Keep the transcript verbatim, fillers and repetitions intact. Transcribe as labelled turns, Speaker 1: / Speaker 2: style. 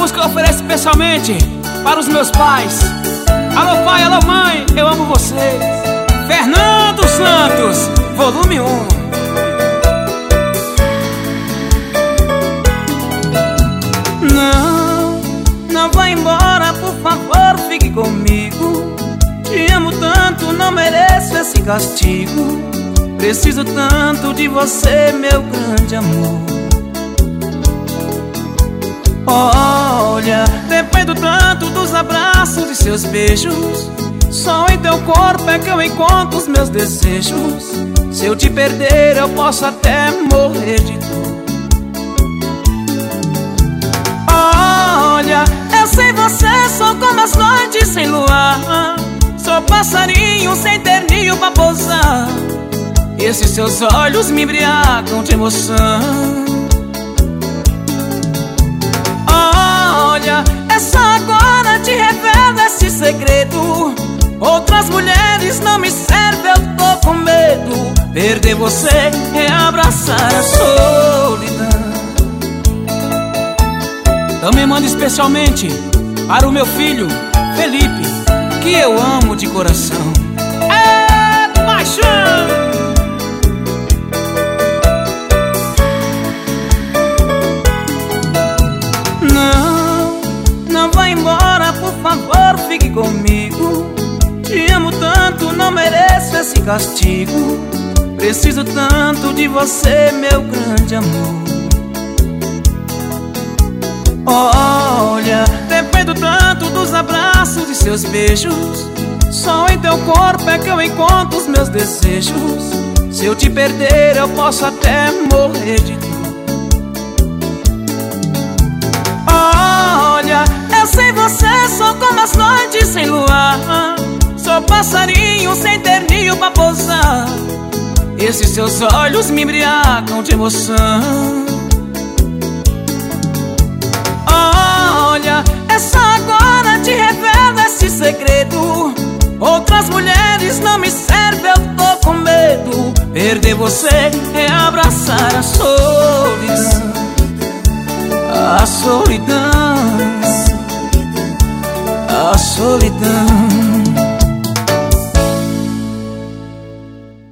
Speaker 1: música eu ofereço especialmente para os meus pais. Alô pai, alô mãe, eu amo vocês. Fernando Santos, volume um. Não, não vá embora, por favor, fique comigo. Te amo tanto, não mereço esse castigo. Preciso tanto de você, meu grande amor. Olha, dependo tanto dos abraços e seus beijos. Só em teu corpo é que eu encontro os meus desejos. Se eu te perder, eu posso até morrer de dor. Olha, eu sem você sou como as noites sem luar. Sou passarinho sem ter ninho pra pousar. Esses seus olhos me embriagam de emoção. Olha, é só agora te revelo esse segredo. Outras mulheres não me servem, eu tô com medo. Perder você é abraçar a solidão. Também mando especialmente para o meu filho Felipe, que eu amo de coração. É paixão! Não, não vá embora, por favor, fique comigo. Te amo tanto, não mereço esse castigo. Preciso tanto de você, meu grande amor. Olha, dependo tanto dos abraços e seus beijos. Só em teu corpo é que eu encontro os meus desejos. Se eu te perder, eu posso até morrer de dor. Olha, eu sem você sou como as noites sem luar. Sou passarinho sem ter ninho pra pousar. Esses seus olhos me embriagam de emoção. Olha, é só agora te revelo esse segredo. Outras mulheres não me servem, eu tô com medo. Perder você é abraçar a solidão. A solidão, a solidão.